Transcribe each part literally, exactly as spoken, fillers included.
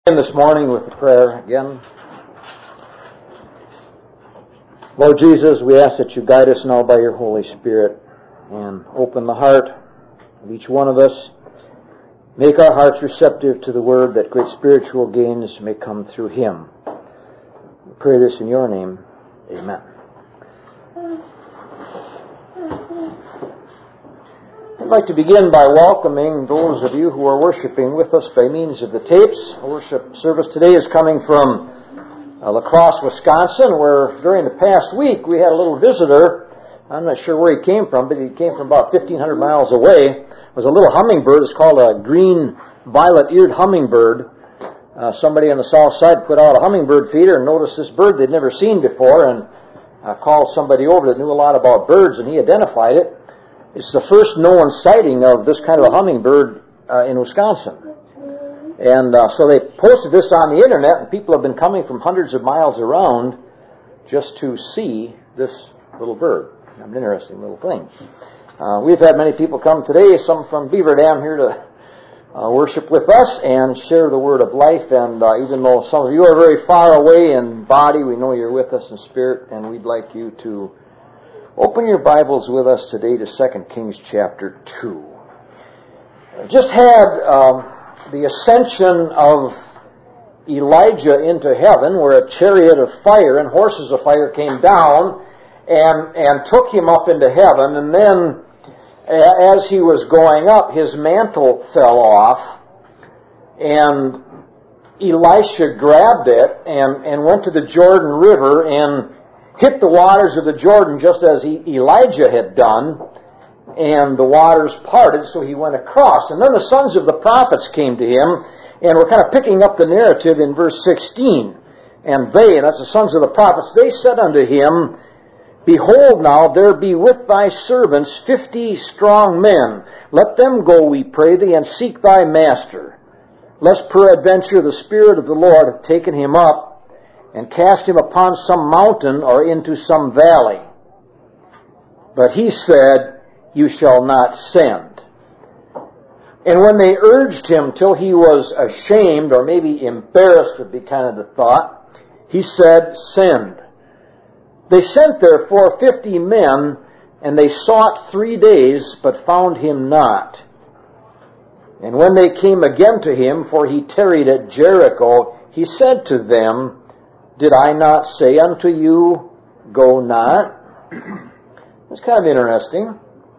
This morning with the prayer again. Lord Jesus, we ask that you guide us now by your Holy Spirit and open the heart of each one of us. Make our hearts receptive to the word, that great spiritual gains may come through him. We pray this in your name. Amen. I'd like to begin by welcoming those of you who are worshiping with us by means of the tapes. Our worship service today is coming from uh, La Crosse, Wisconsin, where during the past week we had a little visitor. I'm not sure where he came from, but he came from about fifteen hundred miles away. It was a little hummingbird. It's called a green violet-eared hummingbird. Uh, somebody on the south side put out a hummingbird feeder and noticed this bird they'd never seen before, and uh, called somebody over that knew a lot about birds, and he identified it. It's the first known sighting of this kind of a hummingbird uh, in Wisconsin. And uh, so they posted this on the internet, and people have been coming from hundreds of miles around just to see this little bird. An interesting little thing. Uh, we've had many people come today, some from Beaver Dam, here to uh, worship with us and share the word of life. And uh, even though some of you are very far away in body, we know you're with us in spirit, and we'd like you to open your Bibles with us today to Second Kings chapter two. Just had um, the ascension of Elijah into heaven, where a chariot of fire and horses of fire came down and, and took him up into heaven. And then as he was going up, his mantle fell off, and Elisha grabbed it and, and went to the Jordan River and hit the waters of the Jordan just as Elijah had done, and the waters parted, so he went across. And then the sons of the prophets came to him, and we're kind of picking up the narrative in verse sixteen. And they, and that's the sons of the prophets, they said unto him, Behold now, there be with thy servants fifty strong men. Let them go, we pray thee, and seek thy master, lest peradventure the Spirit of the Lord hath taken him up, and cast him upon some mountain or into some valley. But he said, You shall not send. And when they urged him till he was ashamed, or maybe embarrassed would be kind of the thought, he said, Send. They sent therefore fifty men, and they sought three days, but found him not. And when they came again to him, for he tarried at Jericho, he said to them, Did I not say unto you, Go not? It's kind of interesting.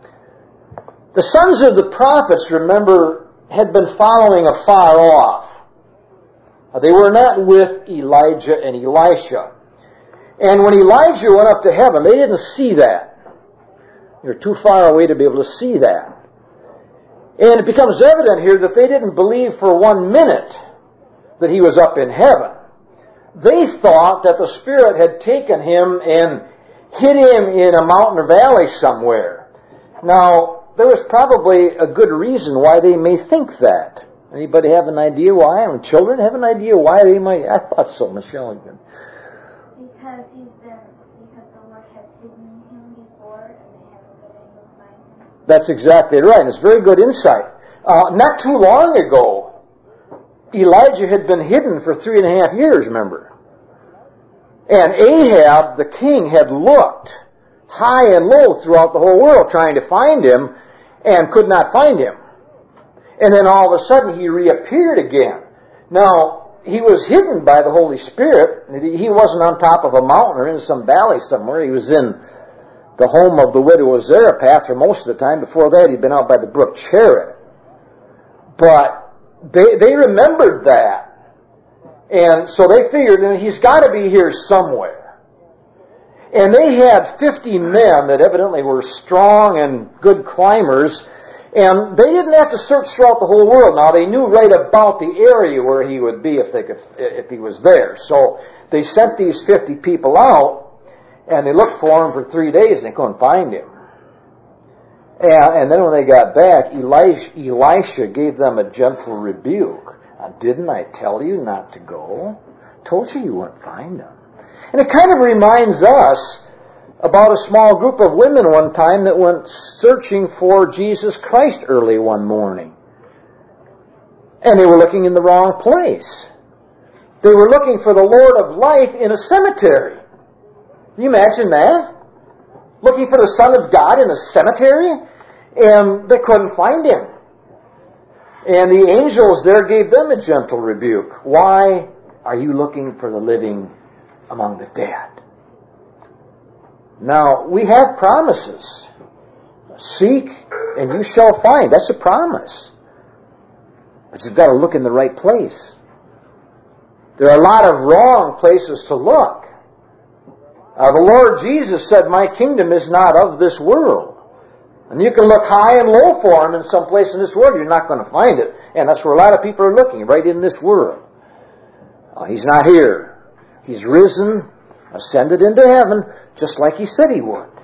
The sons of the prophets, remember, had been following afar off. They were not with Elijah and Elisha. And when Elijah went up to heaven, they didn't see that. They were too far away to be able to see that. And it becomes evident here that they didn't believe for one minute that he was up in heaven. They thought that the Spirit had taken him and hid him in a mountain or valley somewhere. Now, there was probably a good reason why they may think that. Anybody have an idea why? And children have an idea why they might? I thought so, Michelle. Because he's been, because the Lord has hidden him before, and they haven't been able to find him. That's exactly right. It's very good insight. Uh, not too long ago, Elijah had been hidden for three and a half years, remember? And Ahab, the king, had looked high and low throughout the whole world trying to find him and could not find him. And then all of a sudden he reappeared again. Now, he was hidden by the Holy Spirit. He wasn't on top of a mountain or in some valley somewhere. He was in the home of the widow of Zarephath for most of the time. Before that, he'd been out by the brook Cherith. But They they remembered that. And so they figured, and he's got to be here somewhere. And they had fifty men that evidently were strong and good climbers, and they didn't have to search throughout the whole world. Now, they knew right about the area where he would be if they could, if he was there. So they sent these fifty people out, and they looked for him for three days, and they couldn't find him. And, and then when they got back, Elisha, Elisha gave them a gentle rebuke. Didn't I tell you not to go? Told you you wouldn't find him. And it kind of reminds us about a small group of women one time that went searching for Jesus Christ early one morning. And they were looking in the wrong place. They were looking for the Lord of life in a cemetery. Can you imagine that? Looking for the Son of God in a cemetery? And they couldn't find Him. And the angels there gave them a gentle rebuke. Why are you looking for the living among the dead? Now, we have promises. Seek and you shall find. That's a promise. But you've got to look in the right place. There are a lot of wrong places to look. Uh, the Lord Jesus said, my kingdom is not of this world. And you can look high and low for Him in some place in this world. You're not going to find it. And that's where a lot of people are looking, right in this world. Uh, he's not here. He's risen, ascended into heaven, just like He said He would.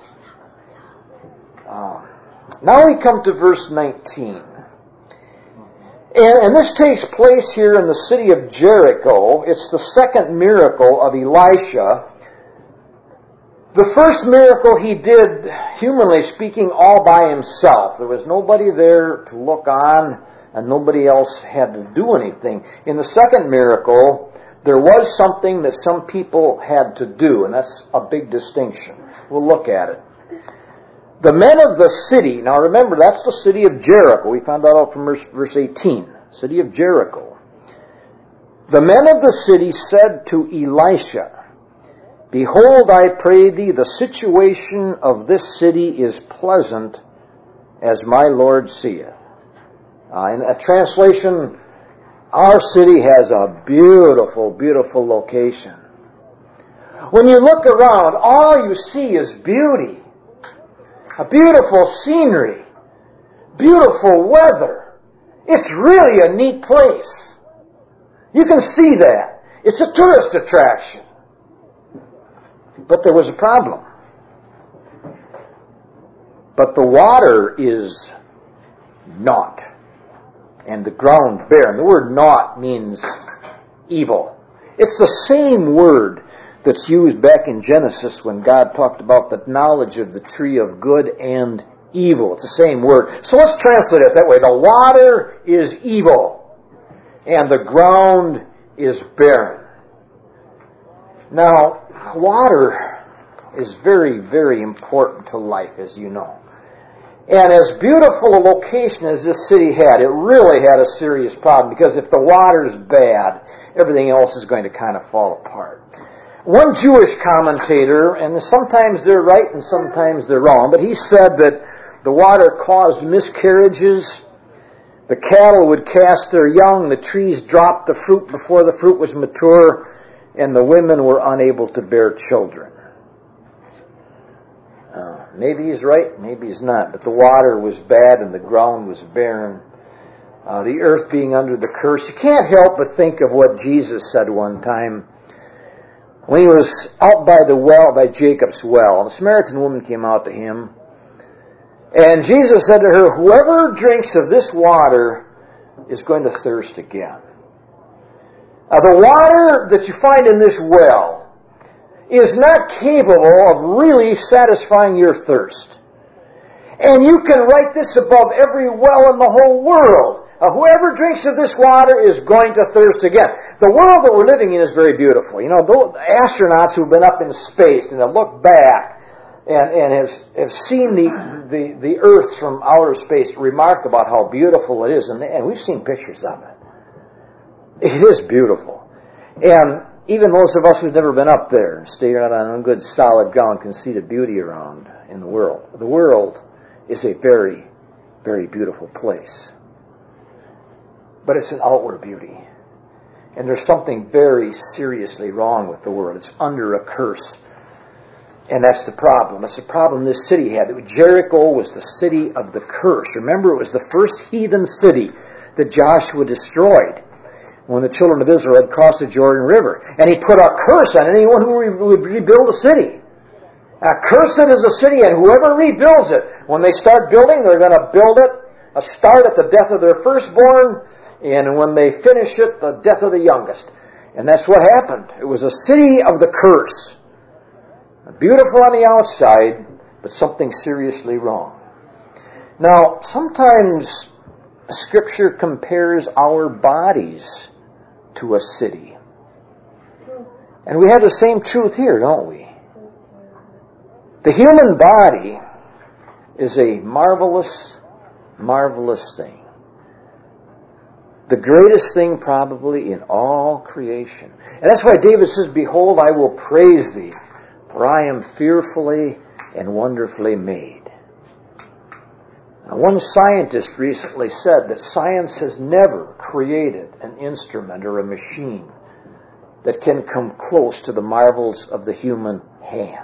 Uh, now we come to verse nineteen. And, and this takes place here in the city of Jericho. It's the second miracle of Elisha. The first miracle he did, humanly speaking, all by himself. There was nobody there to look on, and nobody else had to do anything. In the second miracle, there was something that some people had to do, and that's a big distinction. We'll look at it. The men of the city, now remember, that's the city of Jericho. We found that out from verse, verse eighteen. City of Jericho. The men of the city said to Elisha, behold, I pray thee, the situation of this city is pleasant, as my Lord seeth. Uh, in a translation, our city has a beautiful, beautiful location. When you look around, all you see is beauty. A beautiful scenery. Beautiful weather. It's really a neat place. You can see that. It's a tourist attraction. But there was a problem. But the water is naught, and the ground barren. The word naught means evil. It's the same word that's used back in Genesis when God talked about the knowledge of the tree of good and evil. It's the same word. So let's translate it that way. The water is evil, and the ground is barren. Now, water is very, very important to life, as you know. And as beautiful a location as this city had, it really had a serious problem, because if the water's bad, everything else is going to kind of fall apart. One Jewish commentator, and sometimes they're right and sometimes they're wrong, but he said that the water caused miscarriages, the cattle would cast their young, the trees dropped the fruit before the fruit was mature, and the women were unable to bear children. Uh, maybe he's right, maybe he's not, but the water was bad and the ground was barren. Uh, the earth being under the curse. You can't help but think of what Jesus said one time when he was out by the well, by Jacob's well. The Samaritan woman came out to him, and Jesus said to her, whoever drinks of this water is going to thirst again. Now, the water that you find in this well is not capable of really satisfying your thirst. And you can write this above every well in the whole world. Uh, whoever drinks of this water is going to thirst again. The world that we're living in is very beautiful. You know, those astronauts who've been up in space and have looked back and, and have, have seen the, the, the Earth from outer space remark about how beautiful it is. And, and we've seen pictures of it. It is beautiful. And even those of us who've never been up there, stayed out on good solid ground, can see the beauty around in the world. The world is a very, very beautiful place. But it's an outward beauty. And there's something very seriously wrong with the world. It's under a curse. And that's the problem. That's the problem this city had. Jericho was the city of the curse. Remember, it was the first heathen city that Joshua destroyed when the children of Israel had crossed the Jordan River. And he put a curse on anyone who re- would rebuild the city. Now, cursed is the city, and whoever rebuilds it, when they start building, they're going to build it, a start at the death of their firstborn, and when they finish it, the death of the youngest. And that's what happened. It was a city of the curse. Beautiful on the outside, but something seriously wrong. Now, sometimes Scripture compares our bodies to a city. And we have the same truth here, don't we? The human body is a marvelous, marvelous thing. The greatest thing probably in all creation. And that's why David says, "Behold, I will praise thee, for I am fearfully and wonderfully made." Now, one scientist recently said that science has never created an instrument or a machine that can come close to the marvels of the human hand.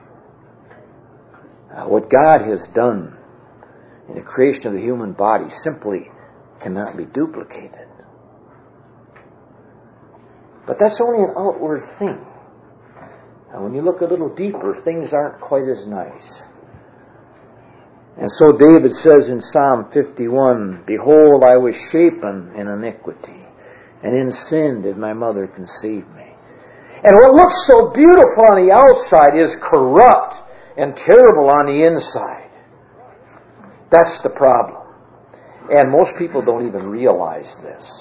Uh, what God has done in the creation of the human body simply cannot be duplicated. But that's only an outward thing. And when you look a little deeper, things aren't quite as nice. And so David says in Psalm fifty-one, "Behold, I was shapen in iniquity, and in sin did my mother conceive me." And what looks so beautiful on the outside is corrupt and terrible on the inside. That's the problem. And most people don't even realize this.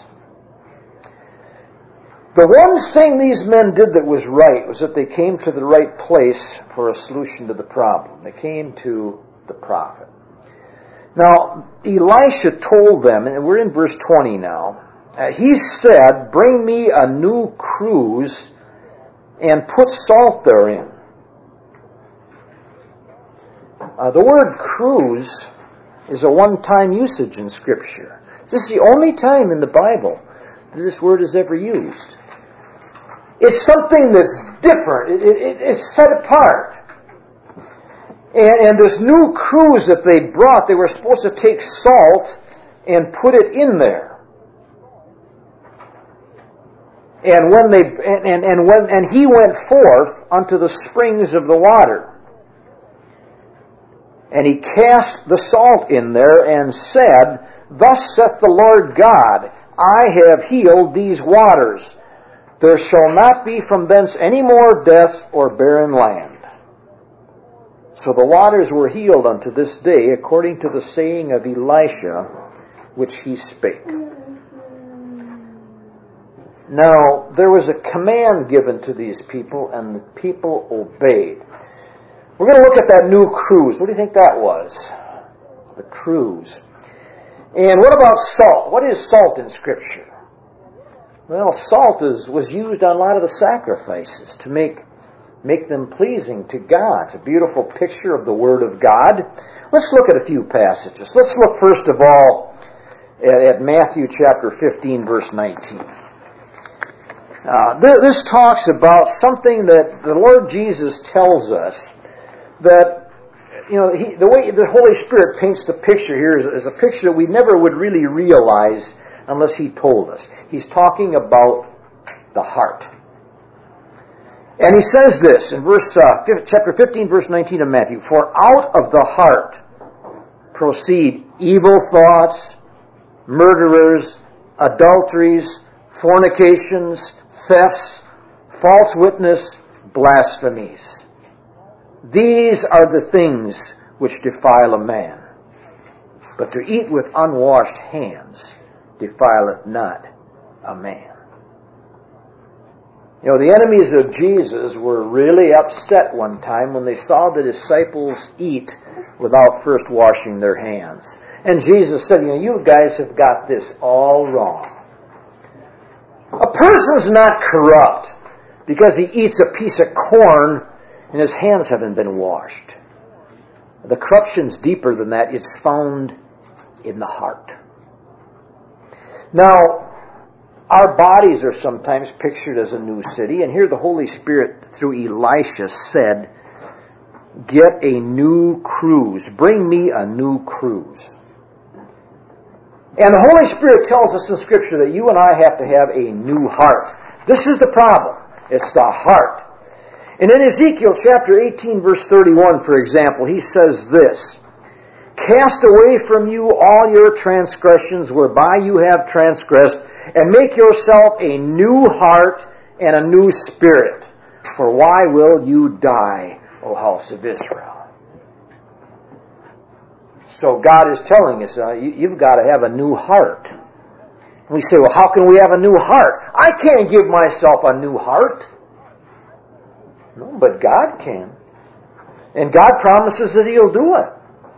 The one thing these men did that was right was that they came to the right place for a solution to the problem. They came to the prophet. Now, Elisha told them, and we're in verse twenty now, uh, he said, "Bring me a new cruse and put salt therein." Uh, the word cruse is a one-time usage in Scripture. This is the only time in the Bible that this word is ever used. It's something that's different. It, it, it's set apart. And, and this new cruse that they brought, they were supposed to take salt and put it in there. And when they and, and, and when and he went forth unto the springs of the water. And he cast the salt in there and said, "Thus saith the Lord God, I have healed these waters. There shall not be from thence any more death or barren land." So the waters were healed unto this day, according to the saying of Elisha, which he spake. Now, there was a command given to these people, and the people obeyed. We're going to look at that new cruse. What do you think that was? The cruse. And what about salt? What is salt in Scripture? Well, salt is, was used on a lot of the sacrifices to make, make them pleasing to God. It's a beautiful picture of the Word of God. Let's look at a few passages. Let's look first of all at, at Matthew chapter fifteen, verse nineteen. Uh, th- this talks about something that the Lord Jesus tells us that, you know, he, the way the Holy Spirit paints the picture here is, is a picture that we never would really realize unless He told us. He's talking about the heart. And He says this in verse uh, chapter fifteen, verse nineteen of Matthew, "For out of the heart proceed evil thoughts, murderers, adulteries, fornications, thefts, false witness, blasphemies. These are the things which defile a man. But to eat with unwashed hands defileth not a man." You know, the enemies of Jesus were really upset one time when they saw the disciples eat without first washing their hands. And Jesus said, you know, you guys have got this all wrong. A person's not corrupt because he eats a piece of corn and his hands haven't been washed. The corruption's deeper than that. It's found in the heart. Now, our bodies are sometimes pictured as a new city, and here the Holy Spirit, through Elisha, said, "Get a new cruse. Bring me a new cruse." And the Holy Spirit tells us in Scripture that you and I have to have a new heart. This is the problem. It's the heart. And in Ezekiel chapter eighteen, verse thirty-one, for example, he says this, "Cast away from you all your transgressions whereby you have transgressed, and make yourself a new heart and a new spirit. For why will you die, O house of Israel?" So God is telling us, uh, you, you've got to have a new heart. We say, well, how can we have a new heart? I can't give myself a new heart. No, but God can. And God promises that He'll do it.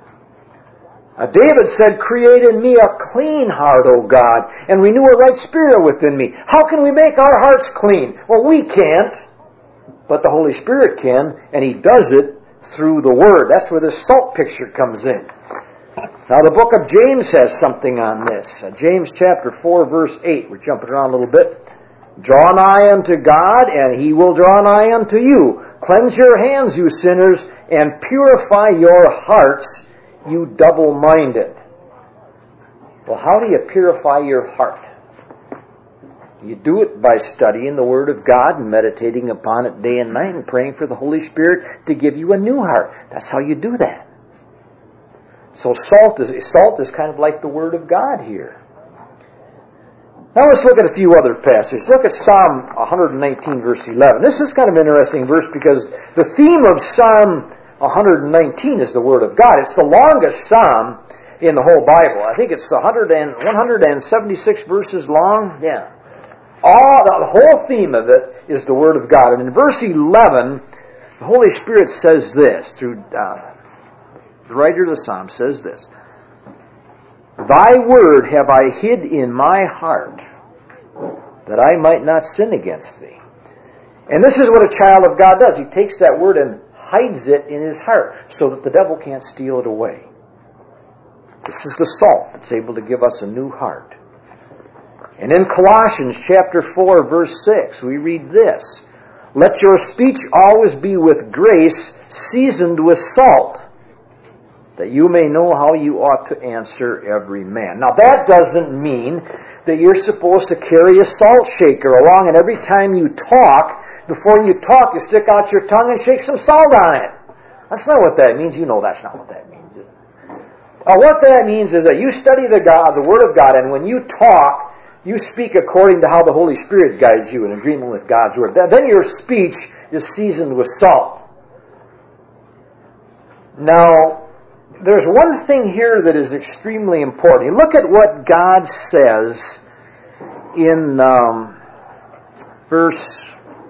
Uh, David said, create in me a clean heart, O God, and renew a right spirit within me. How can we make our hearts clean? Well, we can't, but the Holy Spirit can, and He does it through the Word. That's where this salt picture comes in. Now, the book of James has something on this. Uh, James chapter four, verse eight. We're jumping around a little bit. Draw nigh unto God, and He will draw nigh unto you. Cleanse your hands, you sinners, and purify your hearts, you double-minded. Well, how do you purify your heart? You do it by studying the Word of God and meditating upon it day and night and praying for the Holy Spirit to give you a new heart. That's how you do that. So salt is, salt is kind of like the Word of God here. Now let's look at a few other passages. Look at Psalm one nineteen, verse eleven. This is kind of an interesting verse because the theme of Psalm one nineteen is the Word of God. It's the longest psalm in the whole Bible. I think it's one hundred seventy-six verses long. Yeah. All, the whole theme of it is the Word of God. And in verse eleven, the Holy Spirit says this, through uh, the writer of the psalm says this, Thy word have I hid in my heart, that I might not sin against Thee. And this is what a child of God does. He takes that word and hides it in his heart so that the devil can't steal it away. This is the salt that's able to give us a new heart. And in Colossians chapter four, verse six, we read this, Let your speech always be with grace, seasoned with salt, that you may know how you ought to answer every man. Now that doesn't mean that you're supposed to carry a salt shaker along, and every time you talk, before you talk, you stick out your tongue and shake some salt on it. That's not what that means. You know that's not what that means. Is it? Uh, what that means is that you study the God, the Word of God, and when you talk, you speak according to how the Holy Spirit guides you in agreement with God's Word. Then your speech is seasoned with salt. Now, there's one thing here that is extremely important. You look at what God says in um, verse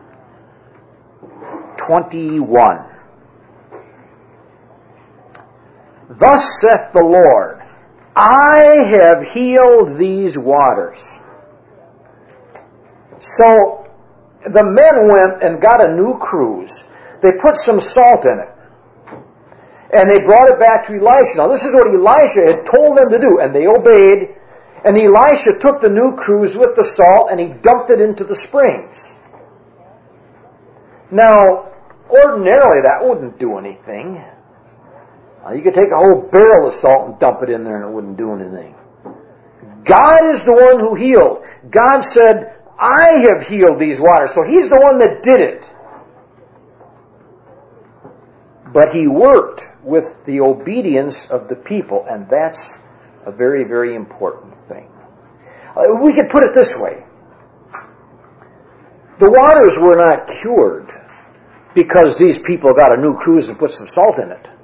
twenty-one. Thus saith the Lord, I have healed these waters. So the men went and got a new cruse. They put some salt in it. And they brought it back to Elisha. Now this is what Elisha had told them to do, and they obeyed. And Elisha took the new cruse with the salt and he dumped it into the springs. Now, ordinarily that wouldn't do anything. Now, you could take a whole barrel of salt and dump it in there and it wouldn't do anything. God is the one who healed. God said, I have healed these waters. So He's the one that did it. But He worked with the obedience of the people, and that's a very, very important thing. Uh, we could put it this way. The waters were not cured because these people got a new cruse and put some salt in it.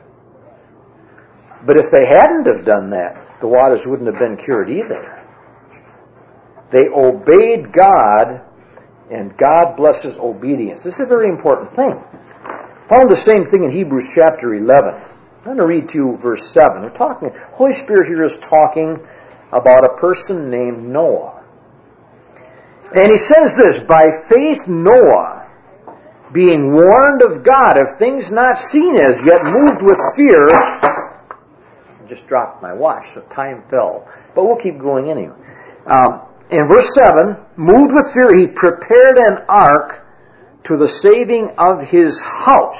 But if they hadn't have done that, the waters wouldn't have been cured either. They obeyed God, and God blesses obedience. This is a very important thing. Found the same thing in Hebrews chapter eleven. I'm going to read to you verse seven. We're talking, Holy Spirit here is talking about a person named Noah. And he says this, by faith Noah, being warned of God of things not seen as yet, moved with fear. I just dropped my watch, so time fell. But we'll keep going anyway. Um, in verse seven, moved with fear, he prepared an ark to the saving of his house.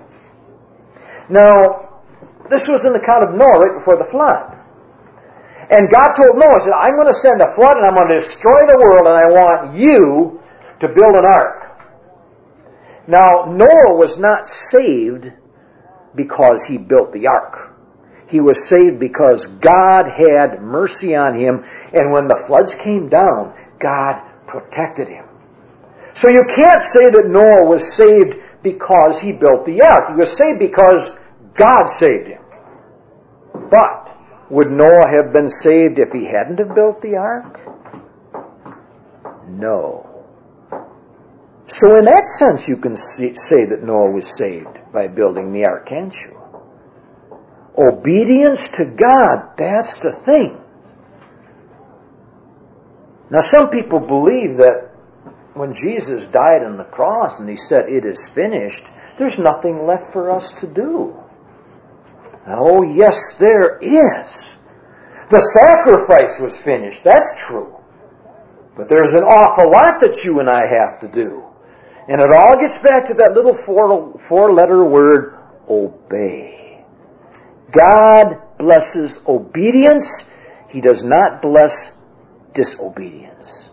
Now, this was in the account of Noah right before the flood. And God told Noah, said, I'm going to send a flood and I'm going to destroy the world and I want you to build an ark. Now, Noah was not saved because he built the ark. He was saved because God had mercy on him, and when the floods came down, God protected him. So you can't say that Noah was saved because he built the ark. He was saved because God saved him. But would Noah have been saved if he hadn't have built the ark? No. So in that sense, you can see, say that Noah was saved by building the ark, can't you? Obedience to God, that's the thing. Now some people believe that when Jesus died on the cross and He said, "It is finished," there's nothing left for us to do. Oh yes, there is. The sacrifice was finished, that's true. But there's an awful lot that you and I have to do. And it all gets back to that little four, four-letter word, obey. God blesses obedience. He does not bless disobedience.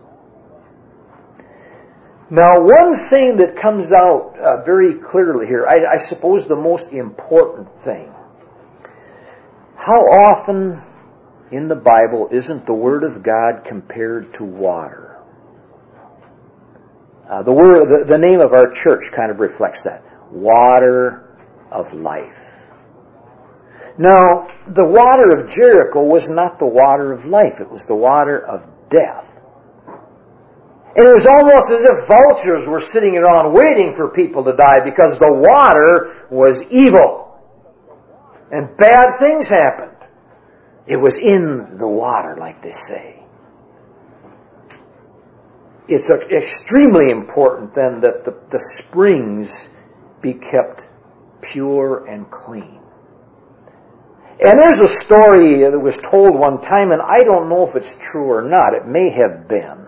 Now, one thing that comes out uh, very clearly here, I, I suppose the most important thing, how often in the Bible isn't the Word of God compared to water? Uh, the word, the, the name of our church kind of reflects that. Water of life. Now, the water of Jericho was not the water of life. It was the water of death. And it was almost as if vultures were sitting around waiting for people to die because the water was evil. And bad things happened. It was in the water, like they say. It's extremely important then that the, the springs be kept pure and clean. And there's a story that was told one time, and I don't know if it's true or not. It may have been.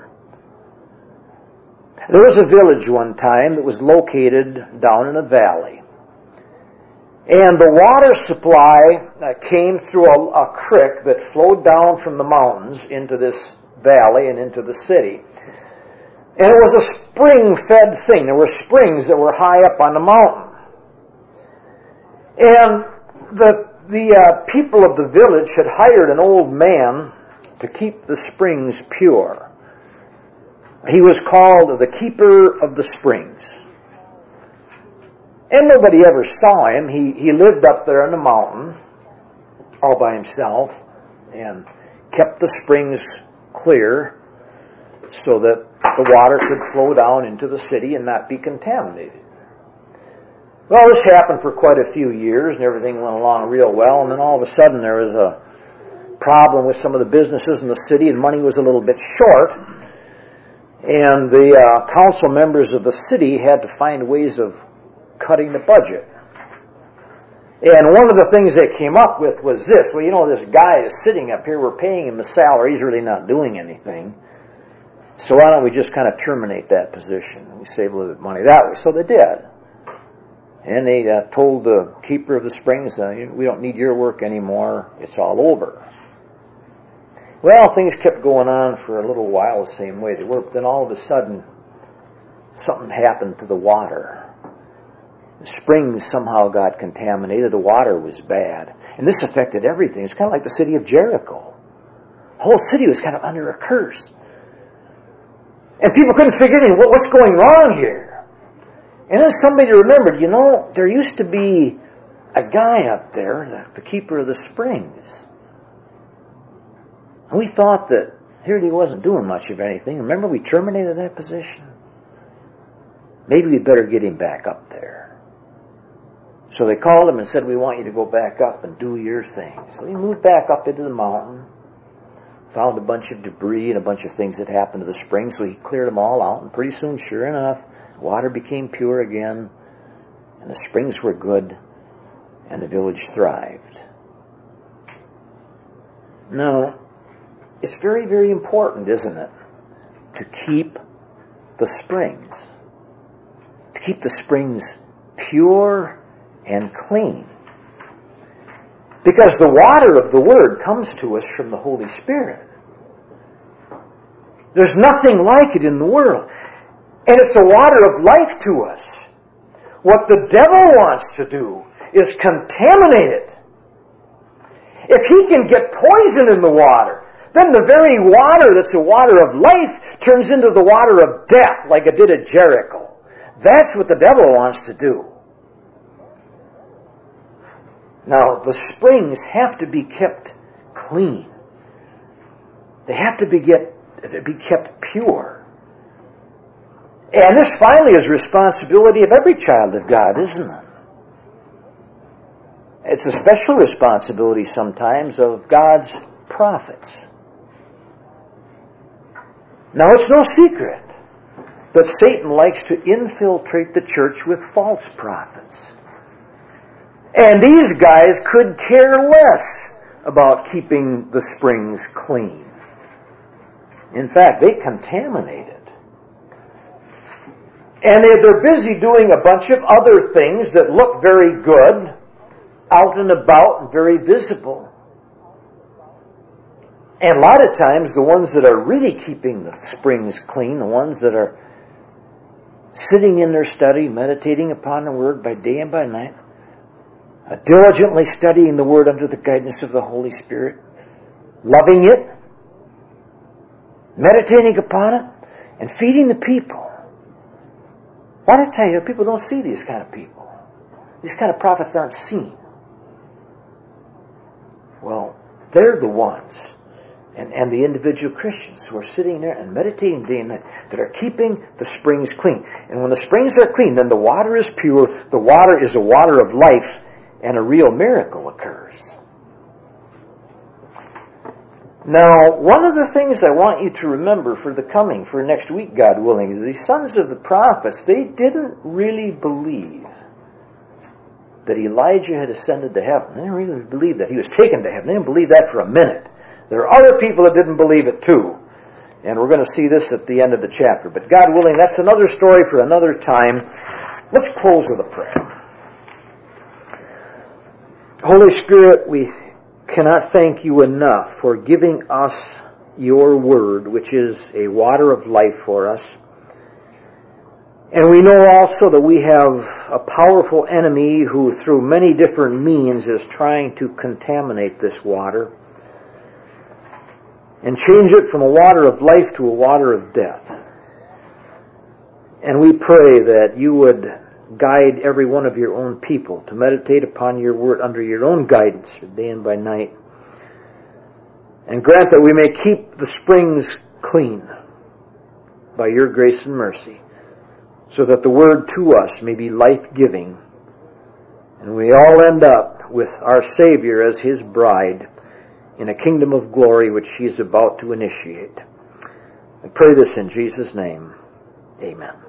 There was a village one time that was located down in a valley. And the water supply uh, came through a, a creek that flowed down from the mountains into this valley and into the city. And it was a spring-fed thing. There were springs that were high up on the mountain. And the, the uh, people of the village had hired an old man to keep the springs pure. He was called the keeper of the springs. And nobody ever saw him. He, he lived up there on the mountain all by himself and kept the springs clear so that the water could flow down into the city and not be contaminated. Well, this happened for quite a few years and everything went along real well, and then all of a sudden there was a problem with some of the businesses in the city and money was a little bit short, and the uh, council members of the city had to find ways of cutting the budget. And one of the things they came up with was this: well, you know, this guy is sitting up here, we're paying him a salary, he's really not doing anything. So why don't we just kind of terminate that position? We save a little bit of money that way. So they did. And they uh, told the keeper of the springs, uh, we don't need your work anymore. It's all over. Well, things kept going on for a little while the same way they were. But then all of a sudden, something happened to the water. The springs somehow got contaminated. The water was bad. And this affected everything. It's kind of like the city of Jericho. The whole city was kind of under a curse. And people couldn't figure out what, what's going wrong here. And then somebody remembered, you know, there used to be a guy up there, the, the keeper of the springs. And we thought that here he wasn't doing much of anything. Remember, we terminated that position? Maybe we'd better get him back up there. So they called him and said, we want you to go back up and do your thing. So he moved back up into the mountain. Found a bunch of debris and a bunch of things that happened to the spring, so he cleared them all out, and pretty soon, sure enough, water became pure again, and the springs were good, and the village thrived. Now, it's very, very important, isn't it, to keep the springs, to keep the springs pure and clean. Because the water of the Word comes to us from the Holy Spirit. There's nothing like it in the world. And it's the water of life to us. What the devil wants to do is contaminate it. If he can get poison in the water, then the very water that's the water of life turns into the water of death, like it did at Jericho. That's what the devil wants to do. Now, the springs have to be kept clean. They have to be, get, be kept pure. And this finally is the responsibility of every child of God, isn't it? It's a special responsibility sometimes of God's prophets. Now, it's no secret that Satan likes to infiltrate the church with false prophets. And these guys could care less about keeping the springs clean. In fact, they contaminate it. And they're busy doing a bunch of other things that look very good, out and about and very visible. And a lot of times the ones that are really keeping the springs clean, the ones that are sitting in their study, meditating upon the Word by day and by night, uh, diligently studying the Word under the guidance of the Holy Spirit, loving it, meditating upon it, and feeding the people. Why did I tell you, people don't see these kind of people. These kind of prophets aren't seen. Well, they're the ones, and, and the individual Christians who are sitting there and meditating day and night, that are keeping the springs clean. And when the springs are clean, then the water is pure, the water is a water of life, and a real miracle occurs. Now, one of the things I want you to remember for the coming, for next week, God willing, is the sons of the prophets, they didn't really believe that Elijah had ascended to heaven. They didn't really believe that he was taken to heaven. They didn't believe that for a minute. There are other people that didn't believe it too. And we're going to see this at the end of the chapter. But God willing, that's another story for another time. Let's close with a prayer. Holy Spirit, we cannot thank you enough for giving us your word, which is a water of life for us. And we know also that we have a powerful enemy who, through many different means, is trying to contaminate this water and change it from a water of life to a water of death. And we pray that you would guide every one of your own people to meditate upon your word under your own guidance day and by night. And grant that we may keep the springs clean by your grace and mercy, so that the word to us may be life-giving, and we all end up with our Savior as his bride in a kingdom of glory which he is about to initiate. I pray this in Jesus' name. Amen.